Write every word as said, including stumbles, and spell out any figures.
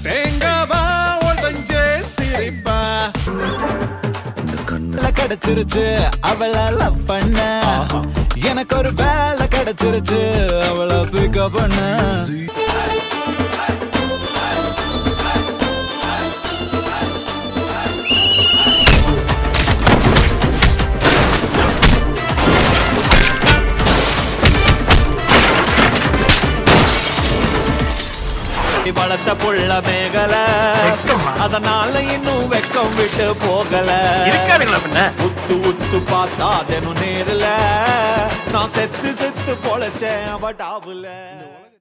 தேங்காவா உடஞ்சே சிரிப்பா கிடைச்சிருச்சு அவளை லவ் பண்ண எனக்கு ஒரு வேலை கிடைச்சிருச்சு அவளை பிக்கப் பண்ண வளர்த்த புள்ள மேகல அதனால இன்னும் வெக்கம் விட்டு போகல உத்து உத்து பார்த்தா தினம் நேரில் நான் செத்து செத்து பொழைச்சேன் அவ டாவுல